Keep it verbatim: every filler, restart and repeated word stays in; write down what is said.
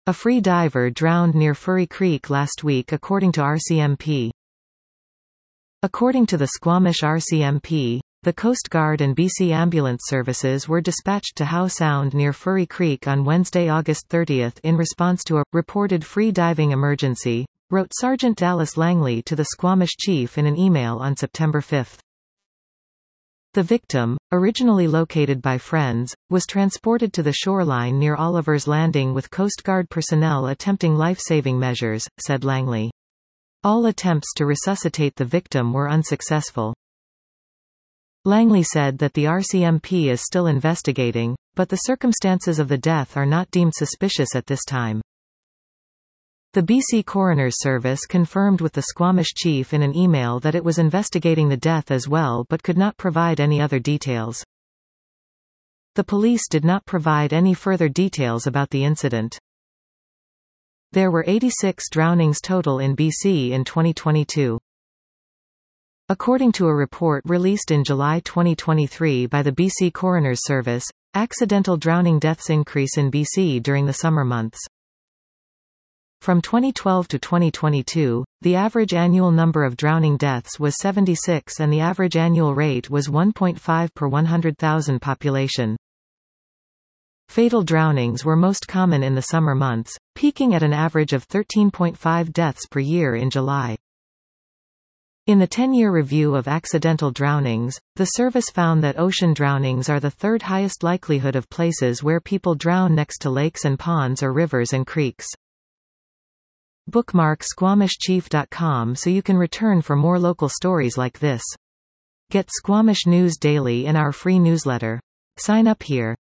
A free diver drowned near Furry Creek last week according to R C M P. According to the Squamish R C M P, the Coast Guard and B C ambulance services were dispatched to Howe Sound near Furry Creek on Wednesday, August thirtieth in response to a reported free diving emergency, wrote Sergeant Dallas Langley to the Squamish chief in an email on September fifth. The victim, originally located by friends, was transported to the shoreline near Oliver's Landing with Coast Guard personnel attempting life-saving measures, said Langley. All attempts to resuscitate the victim were unsuccessful. Langley said that the R C M P is still investigating, but the circumstances of the death are not deemed suspicious at this time. The B C Coroner's Service confirmed with the Squamish chief in an email that it was investigating the death as well but could not provide any other details. The police did not provide any further details about the incident. There were eighty-six drownings total in B C in twenty twenty-two. According to a report released in July twenty twenty-three by the B C Coroner's Service, accidental drowning deaths increase in B C during the summer months. From twenty twelve to twenty twenty-two, the average annual number of drowning deaths was seventy-six and the average annual rate was one point five per one hundred thousand population. Fatal drownings were most common in the summer months, peaking at an average of thirteen point five deaths per year in July. In the ten-year review of accidental drownings, the service found that ocean drownings are the third highest likelihood of places where people drown next to lakes and ponds or rivers and creeks. Bookmark squamish chief dot com so you can return for more local stories like this. Get Squamish News daily in our free newsletter. Sign up here.